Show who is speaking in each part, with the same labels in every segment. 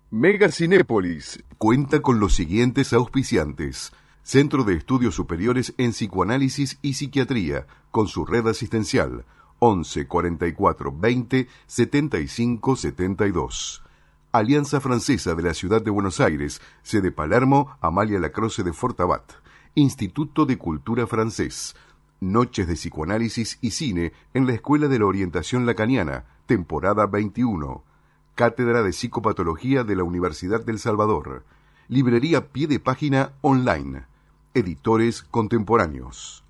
Speaker 1: Mega Cinépolis cuenta con los siguientes auspiciantes: Centro de Estudios Superiores en Psicoanálisis y Psiquiatría, con su red asistencial 11 44 20 75 72. Alianza Francesa de la Ciudad de Buenos Aires, sede Palermo, Amalia Lacroze de Fortabat. Instituto de Cultura Francés. Noches de Psicoanálisis y Cine en la Escuela de la Orientación Lacaniana, temporada 21. Cátedra de Psicopatología de la Universidad del Salvador. Librería Pie de Página online. Editores contemporáneos.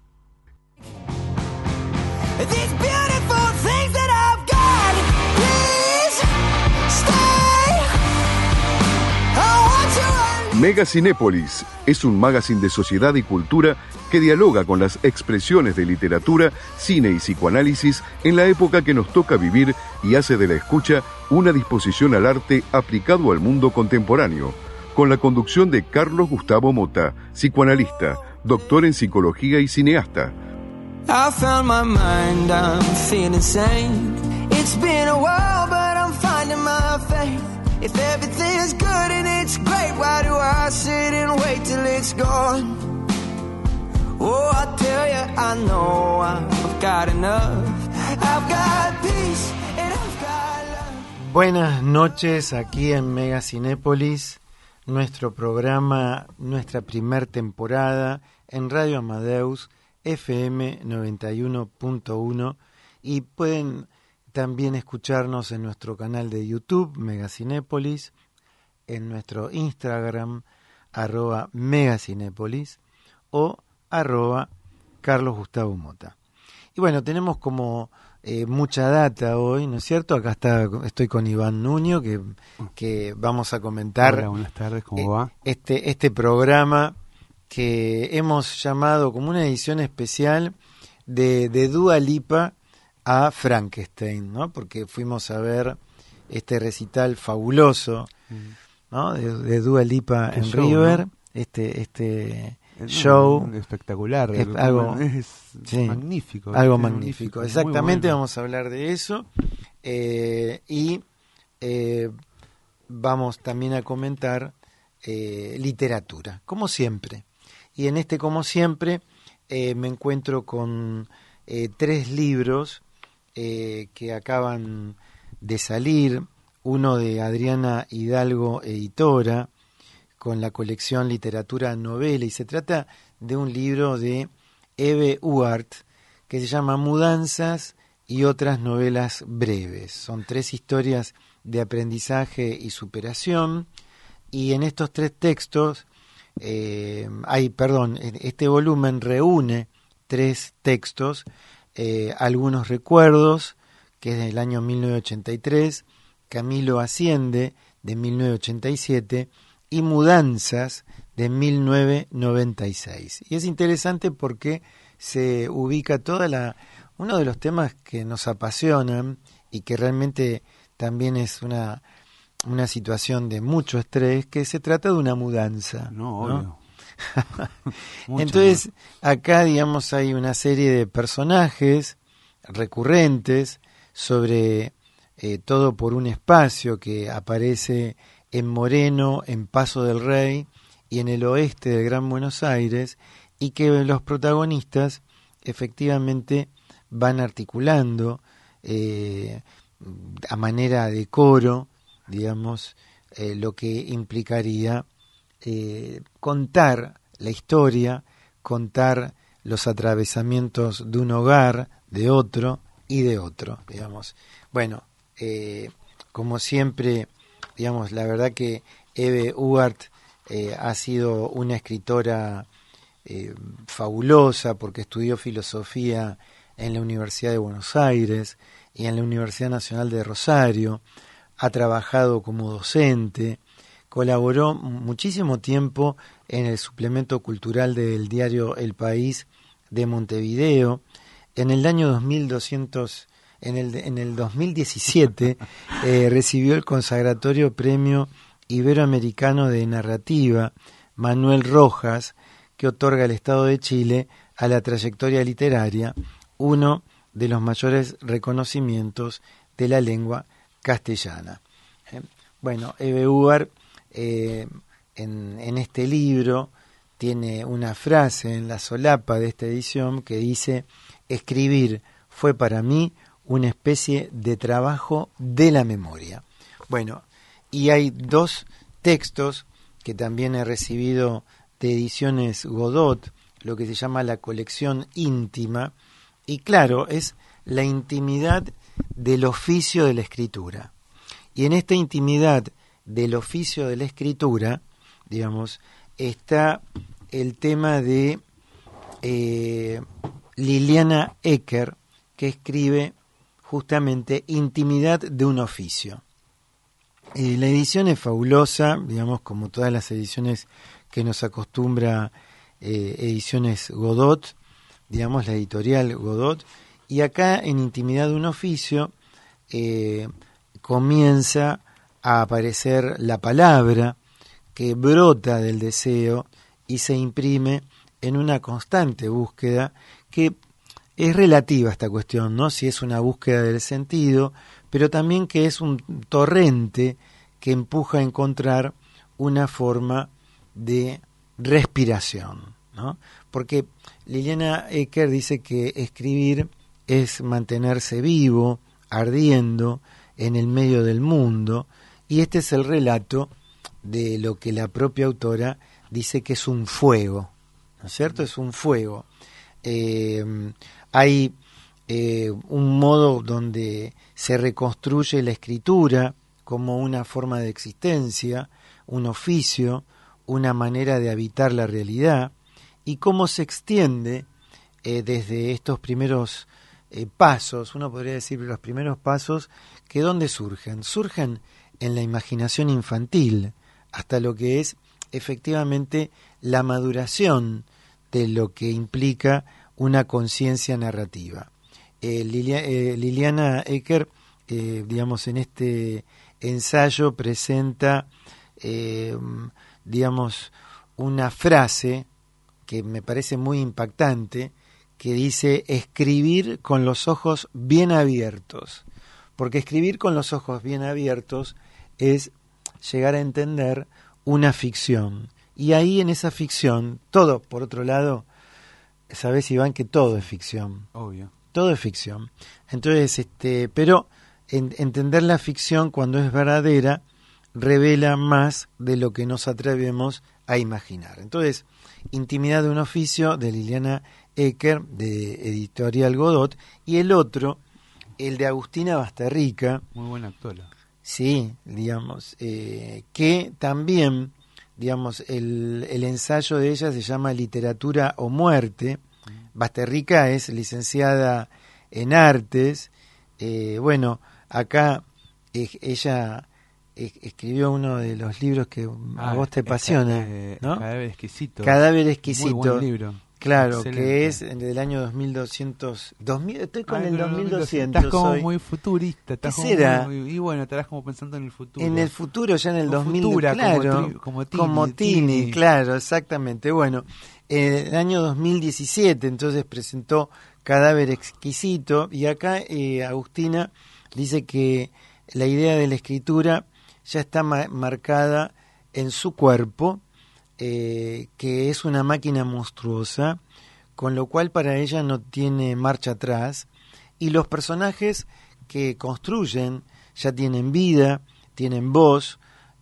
Speaker 1: Mega Cinépolis es un magazine de sociedad y cultura que dialoga con las expresiones de literatura, cine y psicoanálisis en la época que nos toca vivir y hace de la escucha una disposición al arte aplicado al mundo contemporáneo, con la conducción de Carlos Gustavo Mota, psicoanalista, doctor en psicología y cineasta. I found my mind, I'm feeling sane. It's been a while, but I'm finding my faith. If everything's good and it's great, why do I sit and wait till it's gone? Oh, I tell you, I know I've got enough. I've got peace and I've got love.
Speaker 2: Buenas noches aquí en Mega Cinépolis, nuestro programa, nuestra primer temporada en Radio Amadeus FM 91.1, y pueden también escucharnos en nuestro canal de YouTube, Megacinépolis, en nuestro Instagram, @Megacinépolis, o @Carlos Gustavo Mota. Y bueno, tenemos como mucha data hoy, ¿no es cierto? Acá estoy con Iván Nuño, que vamos a comentar.
Speaker 3: Hola, buenas tardes, ¿cómo va?
Speaker 2: Este programa que hemos llamado como una edición especial de Dua Lipa a Frankenstein, ¿no? Porque fuimos a ver este recital fabuloso, ¿no? de Dua Lipa en show, River, ¿no? Este show
Speaker 3: espectacular,
Speaker 2: es algo
Speaker 3: sí, magnífico,
Speaker 2: algo magnífico. Exactamente, bueno. Vamos a hablar de eso y vamos también a comentar literatura, como siempre. Y en como siempre, me encuentro con 3 libros que acaban de salir. Uno de Adriana Hidalgo, editora, con la colección Literatura Novela, y se trata de un libro de Eve Uart que se llama Mudanzas y otras novelas breves. Son 3 historias de aprendizaje y superación, y en estos 3 textos este volumen reúne 3 textos, Algunos recuerdos, que es del año 1983, Camilo asciende, de 1987, y Mudanzas, de 1996. Y es interesante porque se ubica uno de los temas que nos apasionan y que realmente también es una situación de mucho estrés, que se trata de una mudanza.
Speaker 3: No, obvio.
Speaker 2: Entonces, acá, digamos, hay una serie de personajes recurrentes sobre Todo por un espacio, que aparece en Moreno, en Paso del Rey y en el oeste del Gran Buenos Aires, y que los protagonistas efectivamente van articulando a manera de coro, digamos, lo que implicaría contar la historia, contar los atravesamientos de un hogar, de otro y de otro, digamos. Bueno, como siempre, digamos, la verdad que Eve Uart ha sido una escritora fabulosa, porque estudió filosofía en la Universidad de Buenos Aires y en la Universidad Nacional de Rosario. Ha trabajado como docente, colaboró muchísimo tiempo en el suplemento cultural del diario El País de Montevideo. En el año 2017 recibió el consagratorio Premio Iberoamericano de Narrativa Manuel Rojas, que otorga el Estado de Chile a la trayectoria literaria, uno de los mayores reconocimientos de la lengua castellana. Bueno, Ebeúbar en este libro tiene una frase en la solapa de esta edición que dice: escribir fue para mí una especie de trabajo de la memoria. Bueno, y hay dos textos que también he recibido de Ediciones Godot, lo que se llama la colección íntima, y claro, es la intimidad del oficio de la escritura. Y en esta intimidad del oficio de la escritura, digamos, está el tema de Liliana Ecker, que escribe justamente Intimidad de un oficio. La edición es fabulosa, digamos, como todas las ediciones que nos acostumbra Ediciones Godot, digamos, la editorial Godot, y acá en Intimidad de un oficio comienza a aparecer la palabra que brota del deseo y se imprime en una constante búsqueda que es relativa a esta cuestión, ¿no? Si es una búsqueda del sentido, pero también que es un torrente que empuja a encontrar una forma de respiración, ¿no? Porque Liliana Ecker dice que escribir es mantenerse vivo, ardiendo en el medio del mundo, y este es el relato de lo que la propia autora dice que es un fuego, ¿no es cierto? Es un fuego. Hay un modo donde se reconstruye la escritura como una forma de existencia, un oficio, una manera de habitar la realidad, y cómo se extiende desde estos primeros pasos, uno podría decir los primeros pasos, que ¿dónde surgen? Surgen en la imaginación infantil, hasta lo que es efectivamente la maduración de lo que implica una conciencia narrativa. Liliana Ecker, digamos, en este ensayo presenta, digamos, una frase que me parece muy impactante, que dice: escribir con los ojos bien abiertos, porque escribir con los ojos bien abiertos es llegar a entender una ficción, y ahí en esa ficción, todo, por otro lado, sabés, Iván, que todo es ficción.
Speaker 3: Obvio.
Speaker 2: Todo es ficción. Entonces, pero entender la ficción cuando es verdadera revela más de lo que nos atrevemos a imaginar. Entonces, Intimidad de un oficio, de Liliana Ecker, de Editorial Godot, y el otro, el de Agustina Basterrica.
Speaker 3: Muy buena actora.
Speaker 2: Sí, digamos, que también, digamos, el ensayo de ella se llama Literatura o Muerte. Basterrica es licenciada en Artes. Bueno, acá ella escribió uno de los libros que a vos te apasiona, ¿no?
Speaker 3: Cadáver exquisito.
Speaker 2: Cadáver exquisito.
Speaker 3: Muy buen libro.
Speaker 2: Claro,
Speaker 3: Excelente.
Speaker 2: que es del año 2200. Estoy con el 2200.
Speaker 3: Estás como
Speaker 2: hoy.
Speaker 3: muy futurista.
Speaker 2: ¿Qué será?
Speaker 3: Y bueno, estarás como pensando en el futuro.
Speaker 2: En el futuro, ya en el 2000,
Speaker 3: Futura,
Speaker 2: claro.
Speaker 3: como
Speaker 2: Tini, claro, exactamente. Bueno, en el año 2017, entonces presentó Cadáver exquisito, y acá Agustina dice que la idea de la escritura ya está marcada en su cuerpo, que es una máquina monstruosa, con lo cual para ella no tiene marcha atrás, y los personajes que construyen ya tienen vida, tienen voz,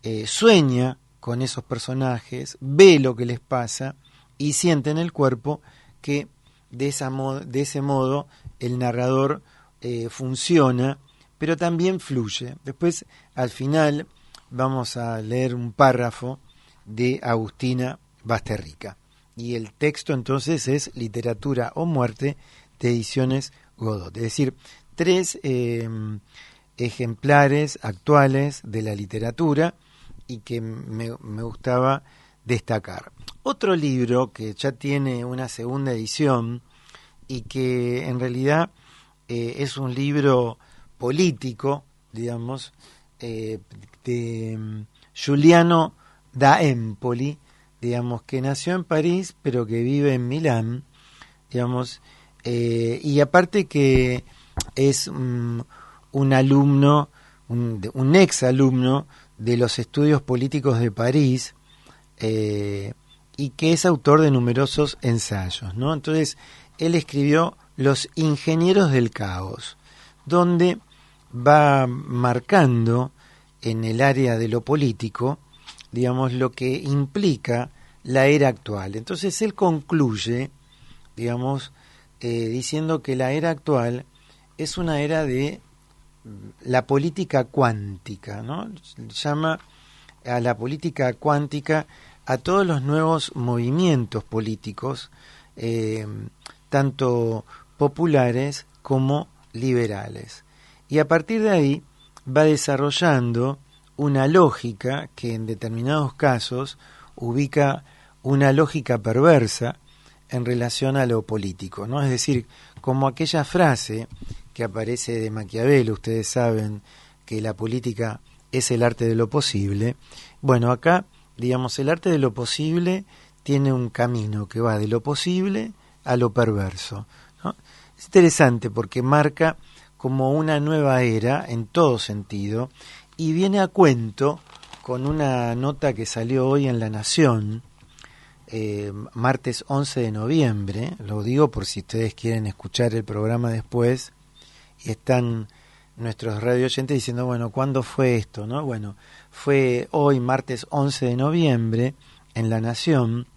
Speaker 2: sueña con esos personajes, ve lo que les pasa y siente en el cuerpo que de ese modo el narrador funciona, pero también fluye. Después, al final, vamos a leer un párrafo de Agustina Basterrica. Y el texto entonces es Literatura o Muerte, de Ediciones Godot. Es decir, 3 ejemplares actuales de la literatura y que me gustaba destacar. Otro libro que ya tiene una segunda edición y que en realidad es un libro político, digamos, de Giuliano da Empoli, digamos, que nació en París pero que vive en Milán, digamos, y aparte que es un alumno, un ex alumno de los estudios políticos de París, y que es autor de numerosos ensayos, ¿no? Entonces, él escribió Los ingenieros del caos, donde va marcando en el área de lo político, digamos, lo que implica la era actual. Entonces, él concluye, digamos, diciendo que la era actual es una era de la política cuántica, ¿no? Llama a la política cuántica a todos los nuevos movimientos políticos, tanto populares como liberales. Y a partir de ahí va desarrollando una lógica que en determinados casos ubica una lógica perversa en relación a lo político, ¿no? Es decir, como aquella frase que aparece de Maquiavelo, ustedes saben que la política es el arte de lo posible. Bueno, acá, digamos, el arte de lo posible tiene un camino que va de lo posible a lo perverso, ¿no? Es interesante porque marca como una nueva era en todo sentido y viene a cuento con una nota que salió hoy en La Nación, martes 11 de noviembre, lo digo por si ustedes quieren escuchar el programa después y están nuestros radio oyentes diciendo, bueno, ¿cuándo fue esto, no? Bueno, fue hoy martes 11 de noviembre en La Nación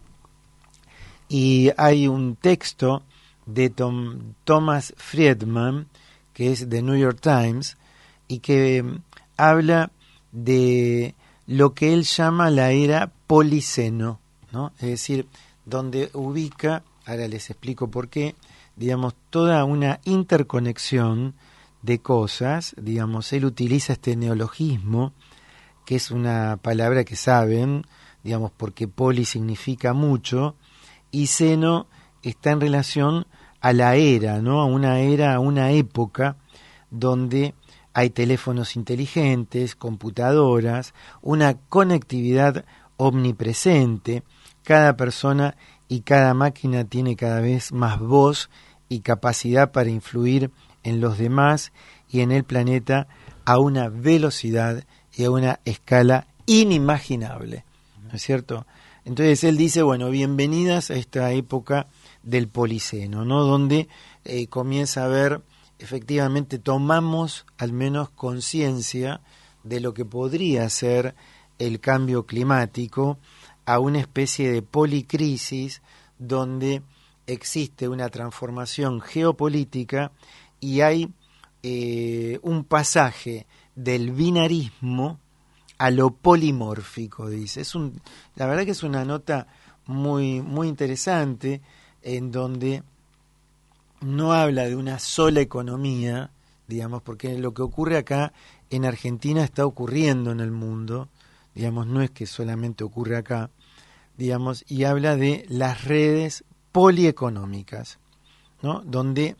Speaker 2: y hay un texto de Thomas Friedman, que es de New York Times, y que habla de lo que él llama la era policeno, ¿no? Es decir, donde ubica, ahora les explico por qué, digamos, toda una interconexión de cosas, digamos, él utiliza este neologismo, que es una palabra que saben, digamos, porque poli significa mucho, y seno está en relación a la era, ¿no? A una época donde hay teléfonos inteligentes, computadoras, una conectividad omnipresente, cada persona y cada máquina tiene cada vez más voz y capacidad para influir en los demás y en el planeta a una velocidad y a una escala inimaginable, ¿no es cierto? Entonces él dice, bueno, bienvenidas a esta época del Policeno, ¿no? Donde comienza a haber, efectivamente, tomamos al menos conciencia de lo que podría ser el cambio climático, a una especie de policrisis donde existe una transformación geopolítica y hay un pasaje del binarismo a lo polimórfico, dice. La verdad que es una nota muy, muy interesante en donde no habla de una sola economía, digamos, porque lo que ocurre acá en Argentina está ocurriendo en el mundo, digamos, no es que solamente ocurre acá, digamos, y habla de las redes polieconómicas, ¿no? Donde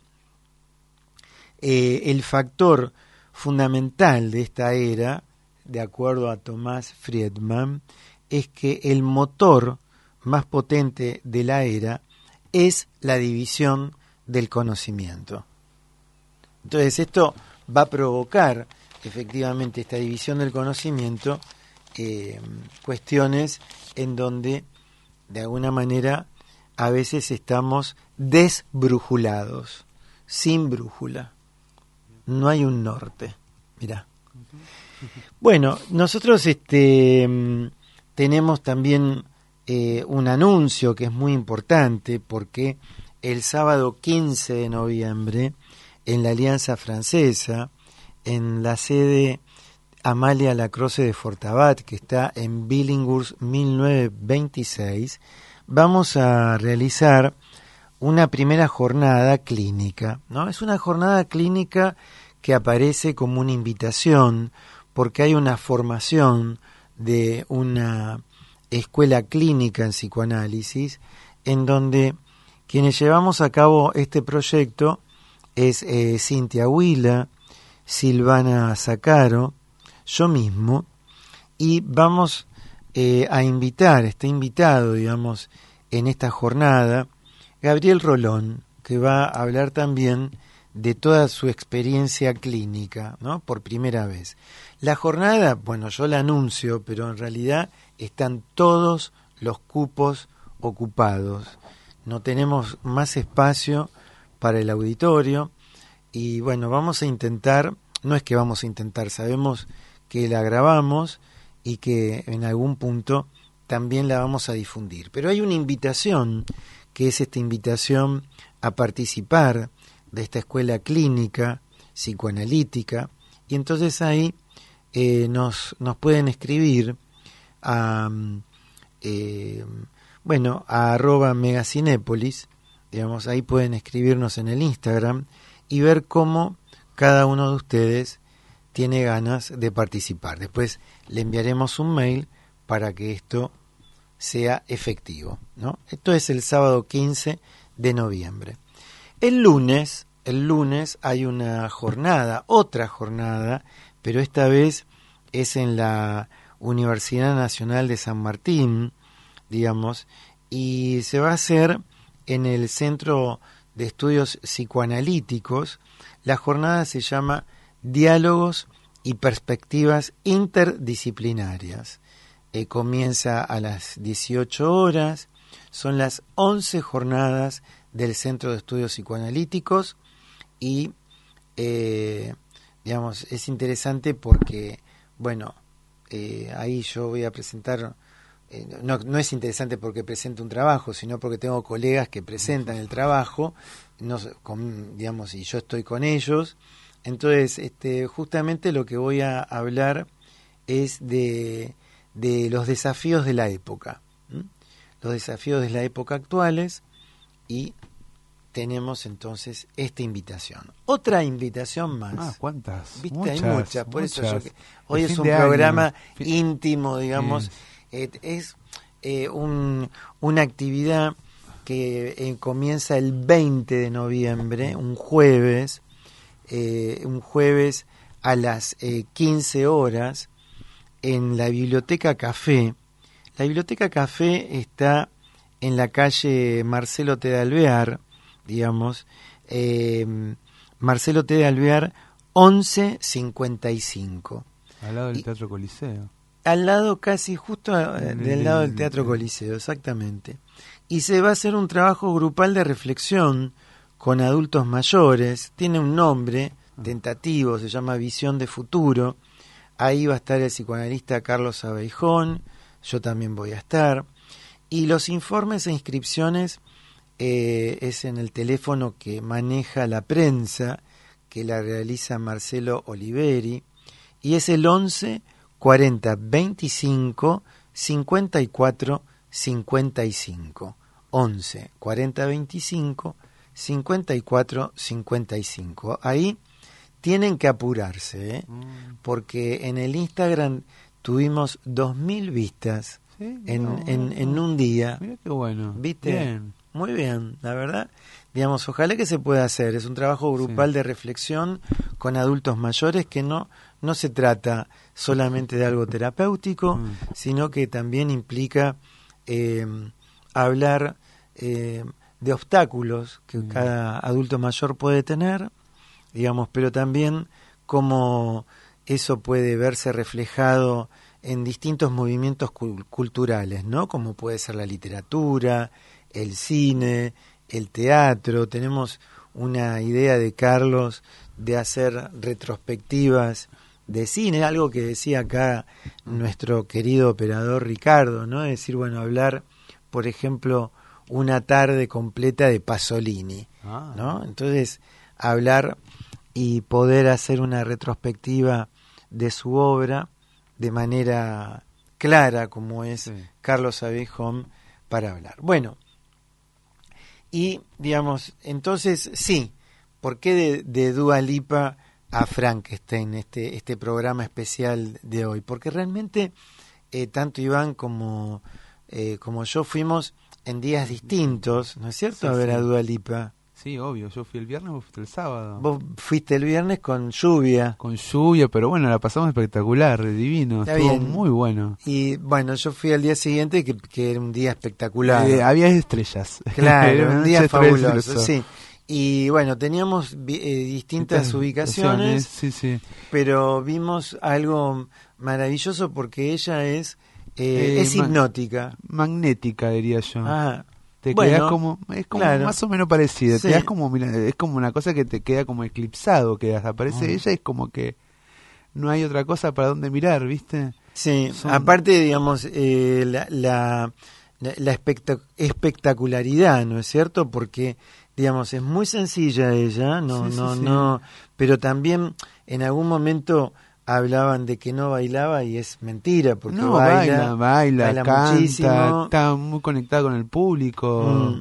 Speaker 2: el factor fundamental de esta era, de acuerdo a Thomas Friedman, es que el motor más potente de la era es la división del conocimiento. Entonces esto va a provocar efectivamente esta división del conocimiento, cuestiones en donde de alguna manera a veces estamos desbrújulados, sin brújula, no hay un norte. Mirá. Bueno, nosotros tenemos también un anuncio que es muy importante porque el sábado 15 de noviembre en la Alianza Francesa, en la sede Amalia Lacroze de Fortabat, que está en Billinghurst 1926, vamos a realizar una primera jornada clínica, ¿no? Es una jornada clínica que aparece como una invitación porque hay una formación de una escuela clínica en psicoanálisis en donde quienes llevamos a cabo este proyecto es Cintia Huila, Silvana Zacaro, yo mismo, y vamos a invitar, está invitado, digamos, en esta jornada, Gabriel Rolón, que va a hablar también de toda su experiencia clínica, ¿no? Por primera vez. La jornada, bueno, yo la anuncio, pero en realidad están todos los cupos ocupados. No tenemos más espacio para el auditorio y bueno, vamos a intentar, no es que vamos a intentar, sabemos que la grabamos y que en algún punto también la vamos a difundir. Pero hay una invitación, que es esta invitación a participar de esta escuela clínica, psicoanalítica, y entonces ahí nos pueden escribir a a @megacinépolis, digamos, ahí pueden escribirnos en el Instagram y ver cómo cada uno de ustedes tiene ganas de participar. Después le enviaremos un mail para que esto sea efectivo, ¿no? Esto es el sábado 15 de noviembre. El lunes hay una jornada, otra jornada, pero esta vez es en la Universidad Nacional de San Martín, digamos, y se va a hacer en el Centro de Estudios Psicoanalíticos. La jornada se llama Diálogos y Perspectivas Interdisciplinarias. Comienza a las 18 horas, son las 11 jornadas del Centro de Estudios Psicoanalíticos y, digamos, es interesante porque, bueno, ahí yo voy a presentar, no es interesante porque presento un trabajo, sino porque tengo colegas que presentan el trabajo, digamos, y yo estoy con ellos. Entonces, justamente lo que voy a hablar es de los desafíos de la época, los desafíos de la época actuales, y tenemos entonces esta invitación. Otra invitación más.
Speaker 3: ¿Cuántas?
Speaker 2: ¿Viste?
Speaker 3: Muchas,
Speaker 2: hay muchas. Por
Speaker 3: muchas.
Speaker 2: eso hoy es un
Speaker 3: de
Speaker 2: programa
Speaker 3: año.
Speaker 2: íntimo, digamos. Es una actividad que comienza el 20 de noviembre, un jueves a las 15 horas, en la Biblioteca Café. La Biblioteca Café está en la calle Marcelo T. de Alvear, digamos, Marcelo T. de Alvear 1155.
Speaker 3: Al lado del Teatro Coliseo.
Speaker 2: Al lado, casi justo del lado del Teatro Coliseo, exactamente. Y se va a hacer un trabajo grupal de reflexión con adultos mayores. Tiene un nombre tentativo, se llama Visión de Futuro. Ahí va a estar el psicoanalista Carlos Abeijón, yo también voy a estar. Y los informes e inscripciones es en el teléfono que maneja la prensa, que la realiza Marcelo Oliveri, y es el 11 40 25 54 55. 11 40 25 54 55. Ahí tienen que apurarse, porque en el Instagram tuvimos 2000 vistas.
Speaker 3: ¿Sí?
Speaker 2: En un día.
Speaker 3: Mira qué bueno.
Speaker 2: ¿Viste?
Speaker 3: Bien.
Speaker 2: Muy bien, la verdad. Digamos, ojalá que se pueda hacer. Es un trabajo grupal de reflexión con adultos mayores que no se trata solamente de algo terapéutico, sino que también implica hablar de obstáculos que cada adulto mayor puede tener, digamos, pero también cómo eso puede verse reflejado en distintos movimientos culturales, ¿no? Como puede ser la literatura, el cine, el teatro. Tenemos una idea de Carlos de hacer retrospectivas de cine, algo que decía acá nuestro querido operador Ricardo, ¿no? Es decir, bueno, hablar, por ejemplo, una tarde completa de Pasolini, ¿no? Entonces, hablar y poder hacer una retrospectiva de su obra de manera clara, como es Carlos Abeijón, para hablar. Bueno, y digamos, entonces sí, ¿por qué de Dua Lipa a Frankenstein este programa especial de hoy? Porque realmente tanto Iván como yo fuimos en días distintos, ¿no es cierto? A ver a Dua Lipa.
Speaker 3: Sí, obvio, yo fui el viernes, vos fuiste el sábado.
Speaker 2: Vos fuiste el viernes con lluvia.
Speaker 3: Con lluvia, pero bueno, la pasamos espectacular, divino,
Speaker 2: Está
Speaker 3: estuvo
Speaker 2: bien.
Speaker 3: muy bueno.
Speaker 2: Y bueno, yo fui al día siguiente, que era un día espectacular.
Speaker 3: Había estrellas.
Speaker 2: Claro,
Speaker 3: Era
Speaker 2: un
Speaker 3: una
Speaker 2: día
Speaker 3: noche
Speaker 2: fabuloso,
Speaker 3: estrellosa.
Speaker 2: sí. Y bueno, teníamos distintas ubicaciones,
Speaker 3: sí.
Speaker 2: pero vimos algo maravilloso porque ella es hipnótica.
Speaker 3: Magnética, diría yo.
Speaker 2: Ah,
Speaker 3: Te
Speaker 2: bueno,
Speaker 3: quedas como, es como
Speaker 2: claro.
Speaker 3: más o menos parecido.
Speaker 2: Sí.
Speaker 3: Te das como, mira, es como una cosa que te queda como eclipsado, quedas, aparece ella, es como que no hay otra cosa para dónde mirar, ¿viste?
Speaker 2: Sí, aparte, digamos, la espectacularidad, ¿no es cierto? Porque, digamos, es muy sencilla ella, no, pero también en algún momento hablaban de que no bailaba y es mentira, porque
Speaker 3: No,
Speaker 2: baila
Speaker 3: canta,
Speaker 2: muchísimo.
Speaker 3: está muy conectada con el público.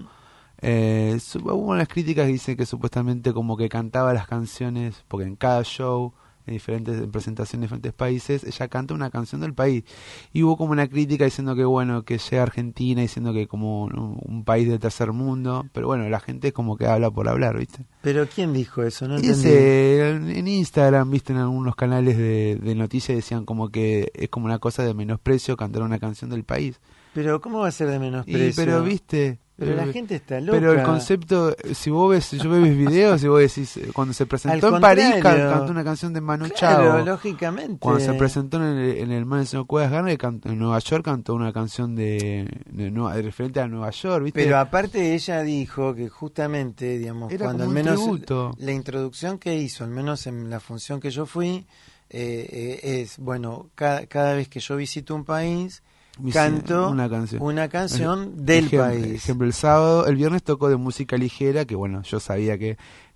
Speaker 3: Hubo unas críticas que dicen que supuestamente como que cantaba las canciones, porque en cada show, en presentaciones en diferentes países, ella canta una canción del país. Y hubo como una crítica diciendo que bueno, que llega a Argentina, diciendo que como un país del tercer mundo, pero bueno, la gente es como que habla por hablar, ¿viste?
Speaker 2: ¿Pero quién dijo eso? No
Speaker 3: Y
Speaker 2: entendí.
Speaker 3: en Instagram, viste, en algunos canales de noticias decían como que es como una cosa de menosprecio cantar una canción del país.
Speaker 2: Pero ¿cómo va a ser de menosprecio?
Speaker 3: Pero viste...
Speaker 2: Pero la gente está loca.
Speaker 3: Pero el concepto, si yo veo mis videos y vos decís, cuando se presentó
Speaker 2: Al
Speaker 3: en París,
Speaker 2: contrario.
Speaker 3: cantó una canción de Manu
Speaker 2: Claro,
Speaker 3: Chao.
Speaker 2: lógicamente.
Speaker 3: Cuando se presentó en el Madison Square Garden en Nueva York, cantó una canción de referente a Nueva York, ¿viste?
Speaker 2: Pero aparte ella dijo que justamente, digamos,
Speaker 3: Era
Speaker 2: cuando
Speaker 3: como
Speaker 2: al
Speaker 3: un
Speaker 2: menos
Speaker 3: tributo.
Speaker 2: la introducción que hizo, al menos en la función que yo fui, es, bueno, cada vez que yo visito un país, canto una canción del país.
Speaker 3: Ejemplo, el viernes tocó de música ligera, que bueno, yo sabía que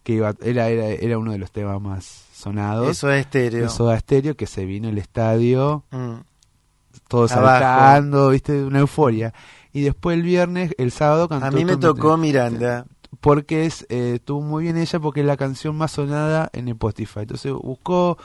Speaker 3: era uno de los temas más sonados.
Speaker 2: Eso es estéreo.
Speaker 3: De Soda Stereo, que se vino el estadio, todos
Speaker 2: Abajo.
Speaker 3: saltando, viste, una euforia. Y después el sábado cantó.
Speaker 2: A mí me tocó Miranda.
Speaker 3: Porque estuvo muy bien ella, porque es la canción más sonada en Spotify. Entonces buscó,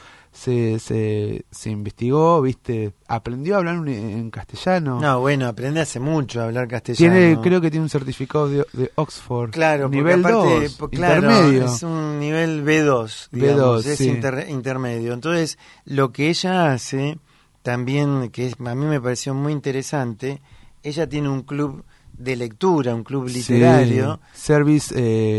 Speaker 3: se investigó, viste, aprendió a hablar en castellano.
Speaker 2: No, bueno, aprende hace mucho a hablar castellano.
Speaker 3: Creo que tiene un certificado de Oxford.
Speaker 2: Claro,
Speaker 3: nivel
Speaker 2: aparte,
Speaker 3: 2,
Speaker 2: claro,
Speaker 3: intermedio.
Speaker 2: es un nivel B2, digamos,
Speaker 3: B2,
Speaker 2: es
Speaker 3: sí.
Speaker 2: intermedio. Entonces, lo que ella hace, también, a mí me pareció muy interesante, ella tiene un club de lectura, un club literario.
Speaker 3: Sí. Service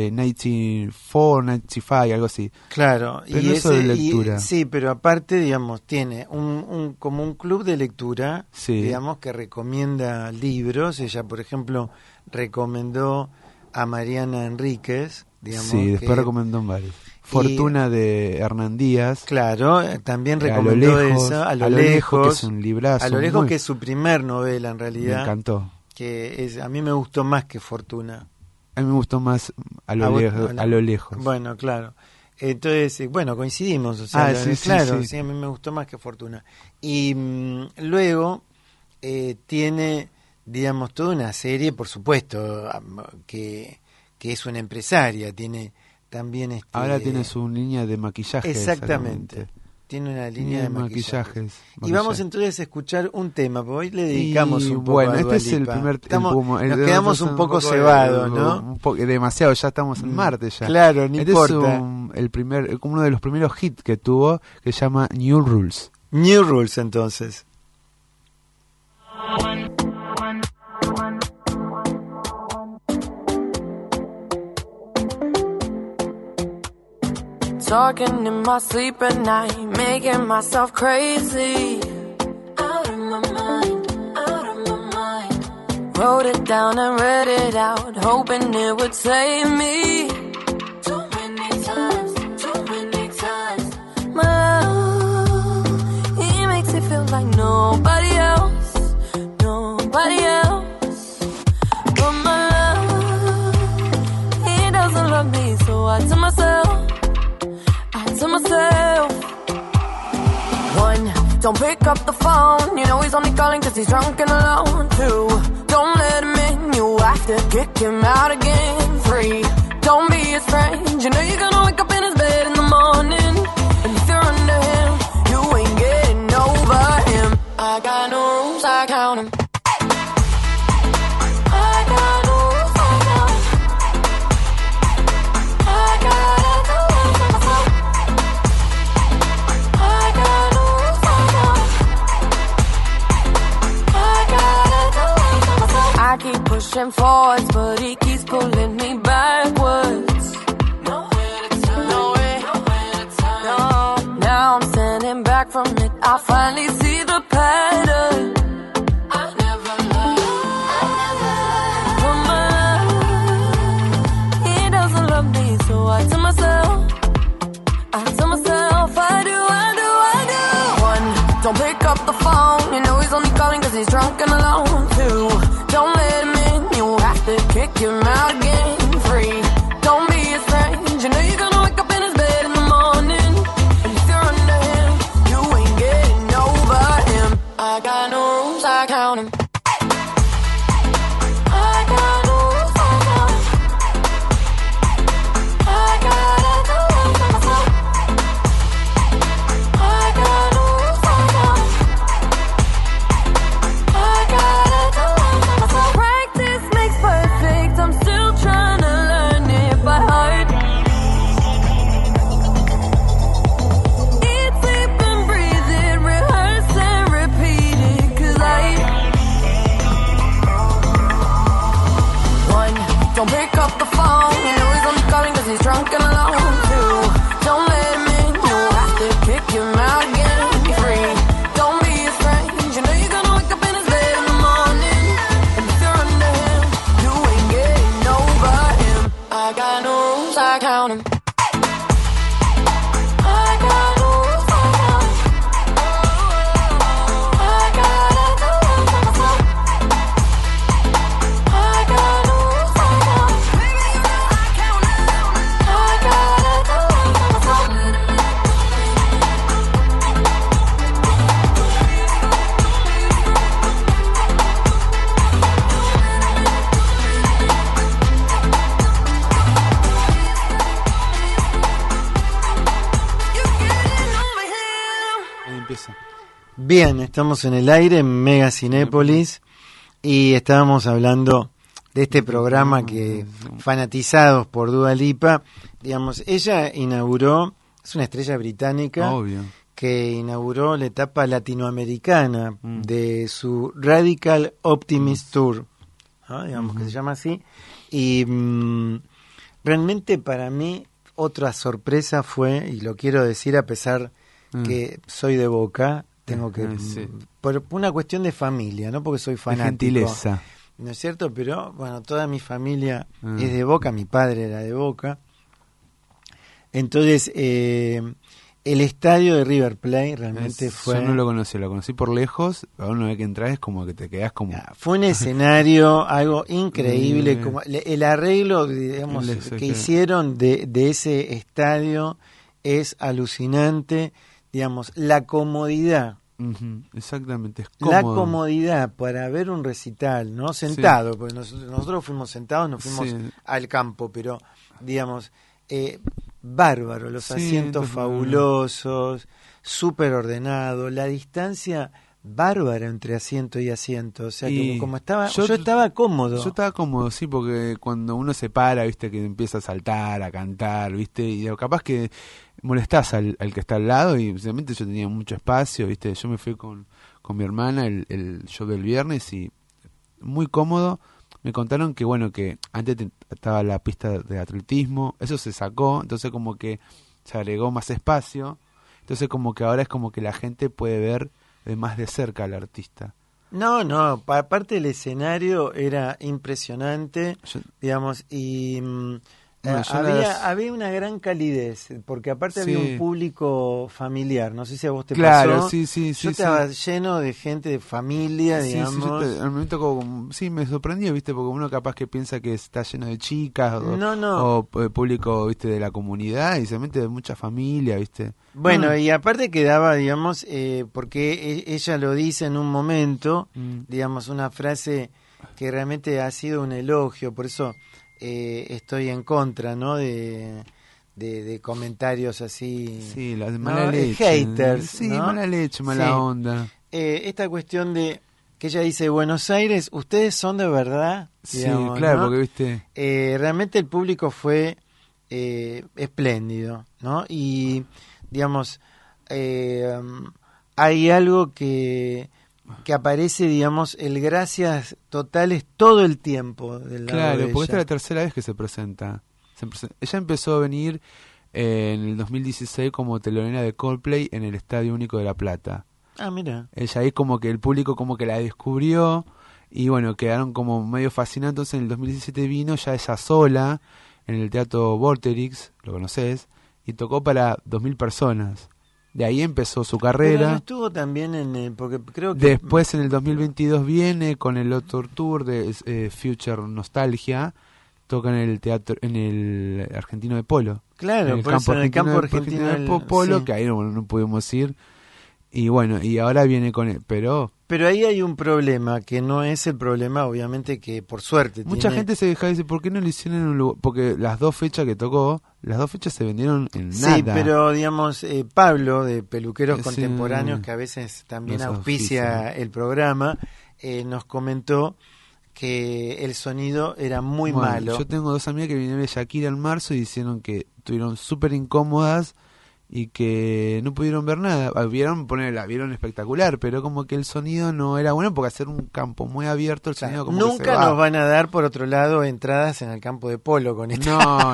Speaker 3: 94, 95, algo así.
Speaker 2: Claro,
Speaker 3: pero y eso de lectura.
Speaker 2: Sí, pero aparte, digamos, tiene como un club de lectura,
Speaker 3: sí.
Speaker 2: digamos, que recomienda libros. Ella, por ejemplo, recomendó a Mariana Enríquez, digamos.
Speaker 3: Sí, después recomendó varios. Fortuna de Hernán Díaz.
Speaker 2: Claro, también recomendó esa, A lo lejos,
Speaker 3: que es un librazo.
Speaker 2: A lo lejos, que es su primer novela, en realidad.
Speaker 3: Me encantó.
Speaker 2: Que a mí me gustó más que Fortuna.
Speaker 3: A mí me gustó más a lo lejos.
Speaker 2: Bueno, claro. Entonces, bueno, coincidimos. O sea,
Speaker 3: sí,
Speaker 2: claro,
Speaker 3: sí.
Speaker 2: Sí, a mí me gustó más que Fortuna. Y luego tiene, digamos, toda una serie, por supuesto, que es una empresaria. Tiene también
Speaker 3: ahora tiene su línea de maquillaje.
Speaker 2: Exactamente. Tiene una línea de maquillajes. Y vamos entonces a escuchar un tema, porque hoy le dedicamos un poco a Dua Lipa.
Speaker 3: Este es el primer
Speaker 2: nos quedamos un poco cebados, ¿no?
Speaker 3: Demasiado, ya estamos en Marte ya.
Speaker 2: Claro, no importa.
Speaker 3: Es uno de los primeros hits que tuvo, que se llama New Rules.
Speaker 2: New Rules, entonces.
Speaker 4: Talking in my sleep at night, making myself crazy. Out of my mind, out of my mind. Wrote it down and read it out, hoping it would save me. Too many times. My love, he makes me feel like nobody else. But my love, he doesn't love me, so I tell myself. One, don't pick up the phone. You know he's only calling 'cause he's drunk and alone. Two, don't let him in. You have to kick him out again. Three, don't be his friend. You know you're gonna wake up in his bed in the morning. And if you're under him, you ain't getting over him. I got no rules, I count him. I keep pushing forwards, but he keeps pulling me backwards. from it, I finally see the pattern. I never loved woman. He doesn't love me, so I tell myself, I do. One, don't pick up the phone, you know he's only calling cause he's drunk and alone. Two, don't let him in, you have to kick him out again. Three, don't be his friend, you know you're gonna wake up in his bed in the morning. And if you're under him, you ain't getting over him. I got no rules, I count him. I got no rules, I count him. I gotta do it for myself. I got no rules, I count him. I gotta do it for myself. Practice makes perfect, I'm still trying to learn it by heart. Eat, sleep and breathe it, rehearse and repeat it, cause one, don't pick up the phone, you know he's only calling cause he's drunk and alone. Two, don't let him in, you have to kick him out again. Three, don't be his friend, you know you're gonna wake up in his bed in the morning. And if you're under him, you ain't getting over him. I got no rules, I count him. I got no rules, I count him. I gotta do it for myself. I got no rules, I count him. I gotta do it for myself.
Speaker 3: Ahí empieza.
Speaker 2: Bien, estamos en el aire en Mega Cinépolis y estábamos hablando de este programa que, fanatizados por Dua Lipa, digamos, ella inauguró, es una estrella británica
Speaker 3: Obvio.
Speaker 2: que inauguró la etapa latinoamericana de su Radical Optimist Tour, ¿no? Digamos que se llama así, y realmente para mí otra sorpresa fue, y lo quiero decir a pesar que soy de Boca, tengo que,
Speaker 3: sí.
Speaker 2: por una cuestión de familia, no porque soy
Speaker 3: De
Speaker 2: fanático,
Speaker 3: gentileza.
Speaker 2: ¿no es cierto? Pero bueno, toda mi familia es de Boca, mi padre era de Boca. Entonces, el estadio de River Plate realmente fue...
Speaker 3: Yo no lo conocí por lejos, pero una vez que entras es como que te quedás como...
Speaker 2: Fue un escenario, algo increíble, como el arreglo, digamos, que hicieron de ese estadio es alucinante, digamos, la comodidad.
Speaker 3: Exactamente, es cómodo.
Speaker 2: La comodidad para ver un recital, ¿no? Sentado, porque nosotros fuimos sentados, nos fuimos al campo, pero, digamos, bárbaro, los asientos fabulosos, súper ordenado, la distancia bárbara entre asiento y asiento, o sea, como estaba, yo estaba cómodo.
Speaker 3: Yo estaba cómodo, sí, porque cuando uno se para, viste, que empieza a saltar, a cantar, viste, y capaz que molestás al que está al lado, y realmente yo tenía mucho espacio, viste, yo me fui con mi hermana el show del viernes y muy cómodo. Me contaron que, bueno, que antes estaba la pista de atletismo, eso se sacó, entonces como que se agregó más espacio, entonces como que ahora es como que la gente puede ver más de cerca al artista.
Speaker 2: No, aparte el escenario era impresionante, digamos, y había una gran calidez, porque aparte había un público familiar, no sé si a vos te pasó.
Speaker 3: Sí,
Speaker 2: yo estaba lleno de gente de familia, digamos.
Speaker 3: Al momento me sorprendió, viste, porque uno capaz que piensa que está lleno de chicas o público, viste, de la comunidad, y realmente de mucha familia, viste.
Speaker 2: Bueno, y aparte quedaba, digamos, porque ella lo dice en un momento, digamos, una frase que realmente ha sido un elogio, por eso estoy en contra, ¿no? De comentarios así.
Speaker 3: Sí, la mala leche.
Speaker 2: Haters.
Speaker 3: Sí,
Speaker 2: ¿no?
Speaker 3: mala leche, mala onda.
Speaker 2: Esta cuestión de que ella dice, Buenos Aires, ¿ustedes son de verdad? Digamos,
Speaker 3: sí, claro,
Speaker 2: ¿no?
Speaker 3: porque viste.
Speaker 2: Realmente el público fue espléndido, ¿no? Y, digamos, hay algo que aparece, digamos, el gracias totales todo el tiempo del lado
Speaker 3: Claro,
Speaker 2: de
Speaker 3: porque
Speaker 2: ella.
Speaker 3: esta es la tercera vez que se presenta. Ella empezó a venir en el 2016 como telonera de Coldplay en el Estadio Único de La Plata.
Speaker 2: Ah, mira.
Speaker 3: Ella ahí como que el público como que la descubrió y bueno, quedaron como medio fascinados. Entonces en el 2017 vino ya ella sola en el Teatro Vorterix, lo conoces, y tocó para 2.000 personas. De ahí empezó su carrera.
Speaker 2: Pero no estuvo también porque creo que...
Speaker 3: Después en el 2022 viene con el otro tour de Future Nostalgia, toca en el teatro, en el Argentino de Polo.
Speaker 2: Claro,
Speaker 3: en el
Speaker 2: por eso en el campo argentino
Speaker 3: de Polo,
Speaker 2: sí.
Speaker 3: que ahí no pudimos ir. Y bueno, y ahora viene con él, pero
Speaker 2: ahí hay un problema, que no es el problema, obviamente, que por suerte
Speaker 3: mucha gente se deja de decir, ¿por qué no lo hicieron en un lugar? Porque las 2 fechas que tocó, las 2 fechas se vendieron en nada.
Speaker 2: Sí, pero digamos, Pablo, de Peluqueros
Speaker 3: Sí,
Speaker 2: Contemporáneos, que a veces también
Speaker 3: nos
Speaker 2: auspicia
Speaker 3: auspicia.
Speaker 2: el programa, nos comentó que el sonido era muy
Speaker 3: Bueno,
Speaker 2: malo.
Speaker 3: Yo tengo 2 amigas que vinieron de Shakira en marzo y dijeron que estuvieron súper incómodas y que no pudieron ver nada. La vieron espectacular, pero como que el sonido no era bueno, porque hacer un campo muy abierto, el sonido como
Speaker 2: Nunca
Speaker 3: que se va.
Speaker 2: nos van a dar, por otro lado, entradas en el campo de polo con esta,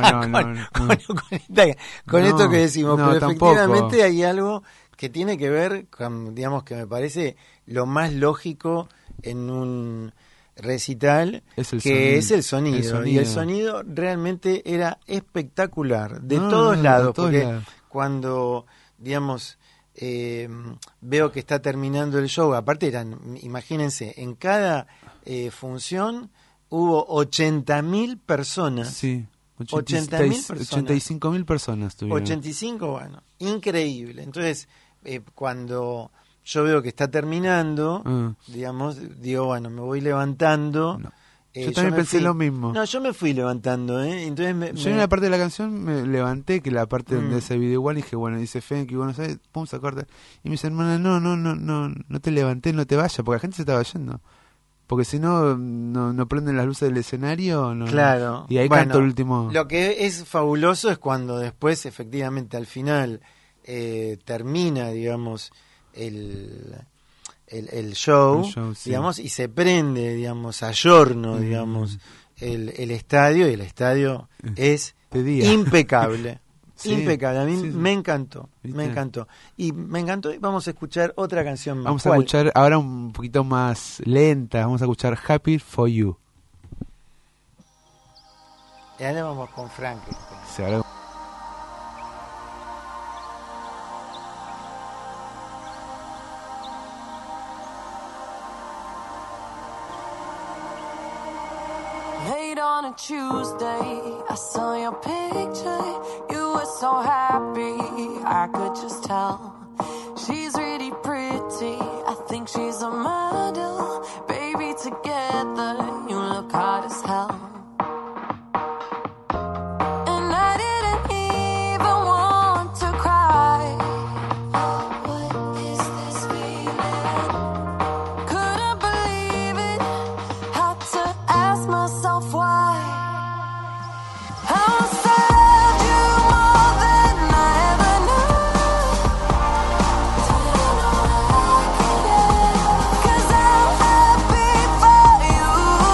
Speaker 2: con esto que decimos.
Speaker 3: No,
Speaker 2: pero
Speaker 3: tampoco.
Speaker 2: efectivamente hay algo que tiene que ver con, digamos, que me parece lo más lógico en un recital,
Speaker 3: Es el
Speaker 2: que
Speaker 3: sonido.
Speaker 2: es el sonido.
Speaker 3: El sonido.
Speaker 2: Y el sonido realmente era espectacular, de
Speaker 3: No,
Speaker 2: todos lados,
Speaker 3: de todos
Speaker 2: porque
Speaker 3: lados.
Speaker 2: cuando, digamos, veo que está terminando el show, aparte imagínense, en cada función hubo 80.000 personas.
Speaker 3: Sí,
Speaker 2: 80.000 personas.
Speaker 3: 85.000 personas tuvieron.
Speaker 2: 85, bueno, increíble. Entonces, cuando yo veo que está terminando, digamos, digo, bueno, me voy levantando.
Speaker 3: No. Yo también pensé lo mismo.
Speaker 2: No, yo me fui levantando, Entonces
Speaker 3: Yo en la parte de la canción me levanté, que la parte donde ese video igual, y dije, bueno, dice Fenk, y bueno, ¿sabes? Pum, se corta. Y me dice, hermana, no te levanté, no te vayas, porque la gente se estaba yendo. Porque si no prenden las luces del escenario, no.
Speaker 2: Claro.
Speaker 3: Y ahí
Speaker 2: Bueno,
Speaker 3: canto el último.
Speaker 2: Lo que es fabuloso es cuando después, efectivamente, al final termina, digamos, el show,
Speaker 3: Sí.
Speaker 2: digamos, y se prende, digamos, a giorno, digamos, el estadio, y el estadio es
Speaker 3: De día.
Speaker 2: impecable.
Speaker 3: Sí,
Speaker 2: impecable, a mí
Speaker 3: sí.
Speaker 2: me encantó,
Speaker 3: ¿Viste?
Speaker 2: me encantó. Y me encantó, y vamos a escuchar otra canción más.
Speaker 3: Vamos a
Speaker 2: ¿Cuál?
Speaker 3: escuchar ahora un poquito más lenta, vamos a escuchar Happy for You.
Speaker 2: Y ahora vamos con Frank.
Speaker 3: Se habla-
Speaker 4: Late on a Tuesday, I saw your picture. You were so happy, I could just tell. She's really pretty, I think she's a model. Baby, together, you look hot as hell. And I didn't even want to cry. What is this feeling? Couldn't believe it, had to ask myself why. I must have loved you more than I ever knew. Didn't know I could, 'cause I'm happy for you.